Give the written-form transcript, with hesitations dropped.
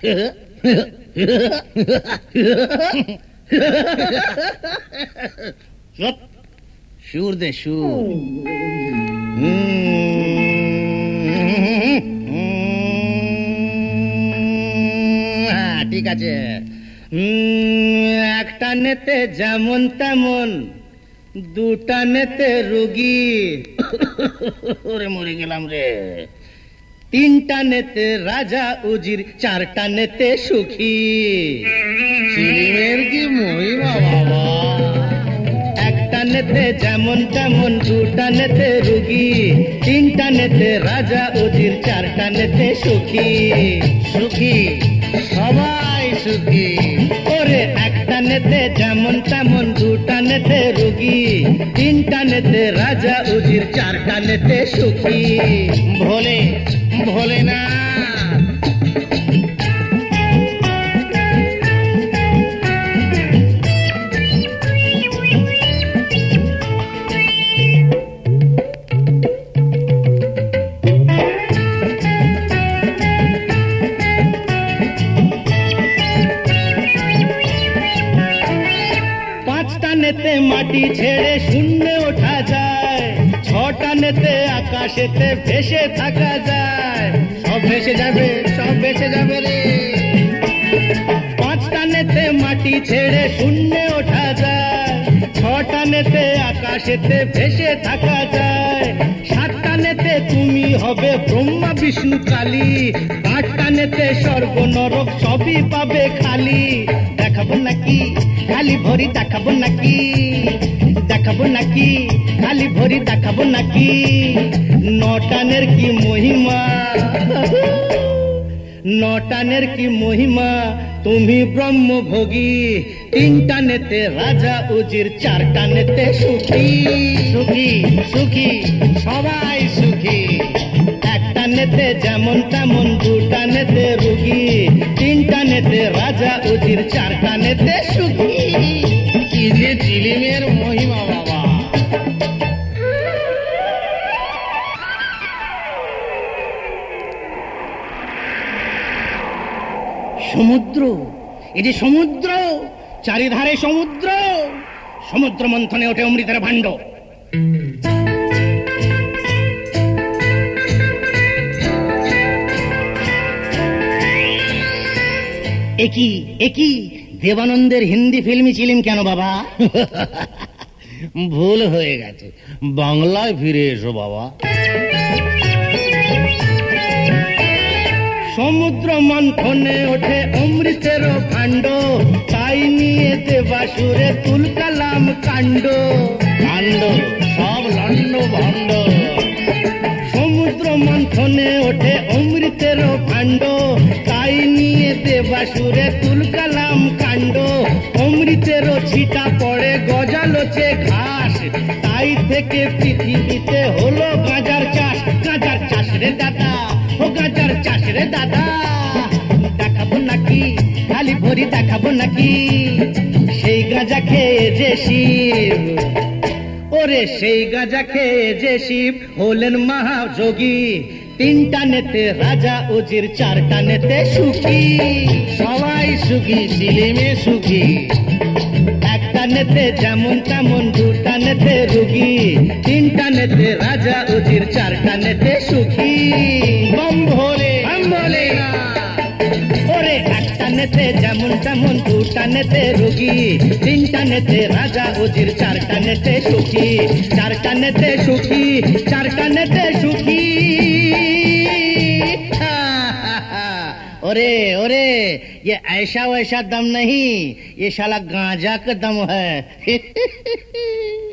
চুপ, সুর দে সুর। ঠিক আছে। একটা নেতে যেমন তেমন, দুটা নেতে রুগী, ওরে মরে গেলাম রে। তিনটা নেতে রাজা উজির, চারটা নেতে সুখী। চিলিমের কি মহিমা বাবা! একটা নেতে যেমন তেমন, দুটা নেতে রুগী, তিনটা নেতে রাজা উজির, চারটা নেতে সুখী। সুখী, সবাই সুখী। ওরে একটা নেতে যেমন তেমন, দুটা নেতে রুগী, তিনটা নেতে রাজা উজির, চারটা নেতে সুখী। ভোলে ভোলে না। নেতে মাটি ছেড়ে শূন্যে ওঠা যায়, ছটা নেতে আকাশেতে ভেসে থাকা যায়। সব ভেসে যাবে, সব ভেসে যাবে রে। পাঁচটা নেতে মাটি ছেড়ে শূন্যে ওঠা যায়, ছটা নেতে আকাশেতে ভেসে থাকা যায়। সাতটা নেতে তুমি হবে ব্রহ্মা বিষ্ণু কালী, আটটা নেতে স্বর্গ নরক সবই পাবে খালি। দেখাবো নাকি খালি ভরি, দেখাবো নাকি, দেখাবো নাকি খালি ভরি, দেখাবো নাকি। নটানের কি মহিমা, নটানের কি মহিমা, তুমি ব্রহ্মভোগী। তিনটা নেতে রাজা উজির, চারটা নেতে সুখী। সুখী সুখী, সবাই সুখী। একটা নেতে যেমন তেমন, দুটা নেতে রুগী, তিনটা নেতে রাজা উজির, চারটা নেতে সুখী। কি যে চিলিমের মহিমা বাবা! সমুদ্র, এই যে সমুদ্র, চারিধারে সমুদ্র। সমুদ্র মন্থনে ওঠে অমৃতের ভাণ্ড। একই একই দেবানন্দের হিন্দি ফিল্মি চিলিম কেন বাবা? ভুল হয়ে গেছে, বাংলায় ফিরে এসো বাবা। সমুদ্র মন্থনে ওঠে অমৃতের ভাণ্ড, তাই নিয়ে দেবাসুরে তুলকালাম কাণ্ড। কাণ্ড সব লন্ড ভণ্ড। সমুদ্র মন্থনে ওঠে অমৃতের ভাণ্ড, তাই নিয়ে দেবাসুরে তুলকালাম কাণ্ড। অমৃতের ছিটা পড়ে গজালোচে ঘাস, তাই থেকে পৃথিবীতে হলো গাঁজার চাষ। গাঁজার চাষ রে দাদা, ও গাঁজার চাষ রে দাদা। দেখাবো নাকি খালি ভরি, দেখাবো নাকি সেই গাঁজা খেয়ে যে শিব। ওরে সেই গাঁজা খেয়ে যে শিব হলেন মহাযোগী। তিনটা নেতে রাজা উজির, চারটা নেতে সুখী। সবাই সুখী, চিলিমে সুখী। একটা নেতে যেমন তেমন, দুটা নেতে রুগী, তিনটা নেতে রাজা উজির, চারটা নেতে সুখী। বম ভোলে, বম ভোলে না। ওরে একটা নেতে যেমন তেমন, দুটা নেতে রুগী, তিনটা নেতে রাজা উজির, চারটা নেতে সুখী। চারটা নেতে সুখী, চারটা নেতে সুখী। ओरे ओरे, ये ऐसा वैसा दम नहीं, ये साला गांजा का दम है।